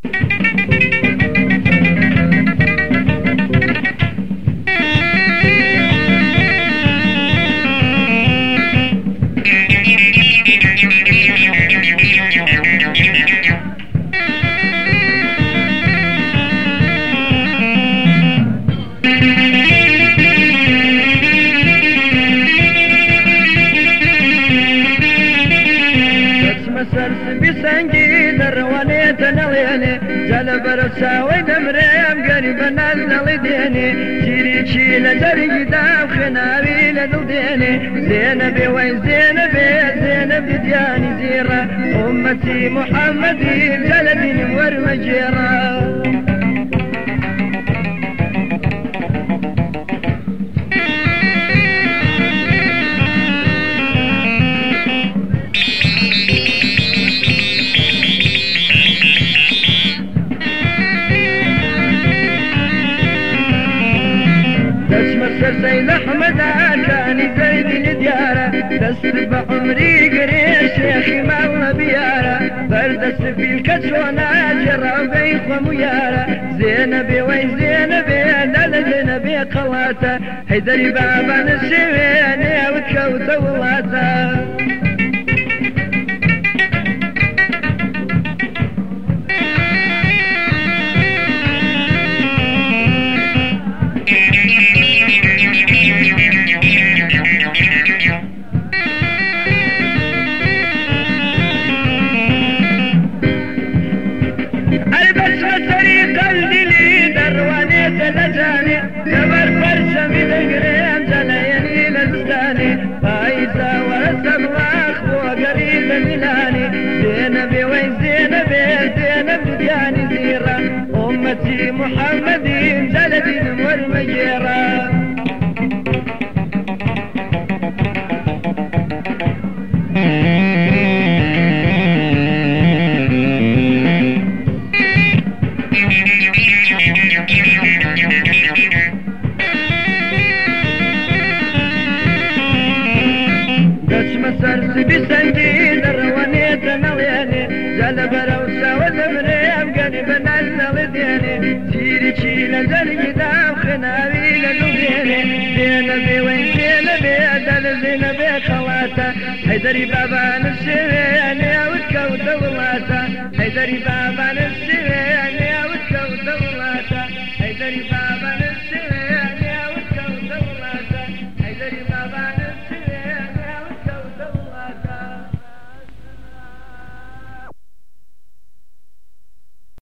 بسنجي درواني تناليني جلب رساوي دمريم قريبا نالي ديني جيري شيلة جري دام خناوي لدوديني زينبي وين زينبي زينبي دياني زيرة أمتي محمدي جلدي ورمجيرة سيد أحمد كاني زيد الديارة تسلب عمري قريش يا أخي ما بيارة بردس في الكسونا جرى بيخ وميارة زينبي وين زينبي دل زينبي قواتا حيدري بابا نسيوين يا وتكوت ولاتا جبر فرشة من قريم جليني لزداني فايزة ورسم واخ وقريب ميلاني زينبي وين زينبي زينب دياني زيرة أمتي محمدي جلدي والمجيرة سرس بسنجي درواني تناليني جلب روسا وزمريم قريبا نالي ديني جيري شيلة جري دام خناوي لدوديني زينبي وين زينبي دل زينبي خواتا حيدري بابا نسيوين يا وتكوت ولاتا حيدري بابا